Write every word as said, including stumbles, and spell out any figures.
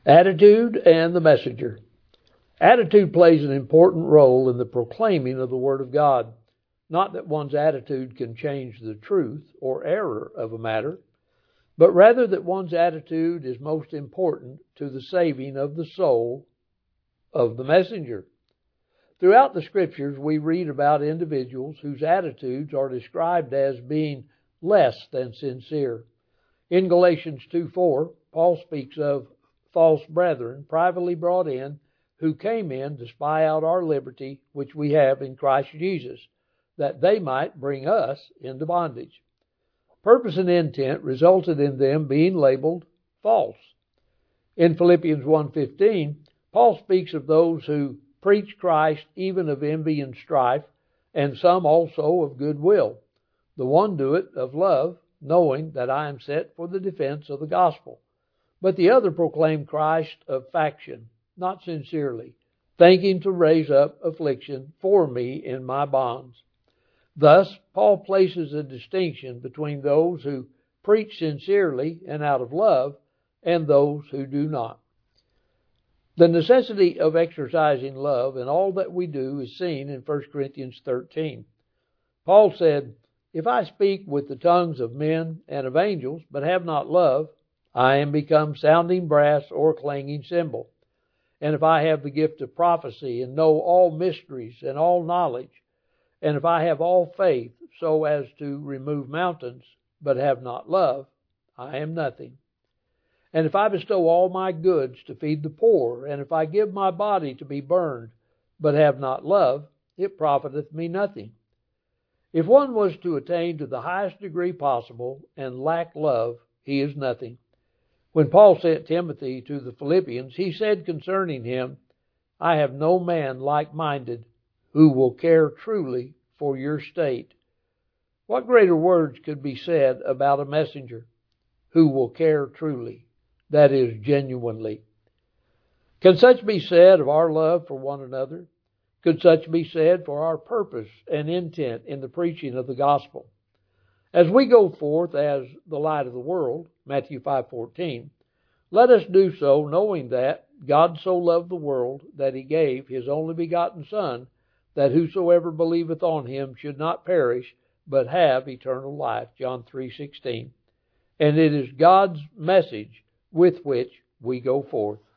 Attitude and the messenger. Attitude plays an important role in the proclaiming of the Word of God. Not that one's attitude can change the truth or error of a matter, but rather that one's attitude is most important to the saving of the soul of the messenger. Throughout the Scriptures, we read about individuals whose attitudes are described as being less than sincere. In Galatians two four, Paul speaks of false brethren privately brought in, who came in to spy out our liberty which we have in Christ Jesus, that they might bring us into bondage. Purpose and intent resulted in them being labeled false. In Philippians one fifteen, Paul speaks of those who preach Christ even of envy and strife, and some also of goodwill. The one do it of love, knowing that I am set for the defense of the gospel. But the other proclaim Christ of faction, not sincerely, thinking to raise up affliction for me in my bonds. Thus, Paul places a distinction between those who preach sincerely and out of love and those who do not. The necessity of exercising love in all that we do is seen in First Corinthians thirteen. Paul said, "If I speak with the tongues of men and of angels, but have not love, I am become sounding brass or clanging cymbal. And if I have the gift of prophecy and know all mysteries and all knowledge, and if I have all faith so as to remove mountains, but have not love, I am nothing. And if I bestow all my goods to feed the poor, and if I give my body to be burned, but have not love, it profiteth me nothing." If one was to attain to the highest degree possible and lack love, he is nothing. When Paul sent Timothy to the Philippians, he said concerning him, "I have no man like-minded who will care truly for your state." What greater words could be said about a messenger? Who will care truly, that is, genuinely. Can such be said of our love for one another? Could such be said for our purpose and intent in the preaching of the gospel? As we go forth as the light of the world, Matthew five fourteen, let us do so knowing that God so loved the world that he gave his only begotten Son, that whosoever believeth on him should not perish, but have eternal life, John three sixteen. And it is God's message with which we go forth.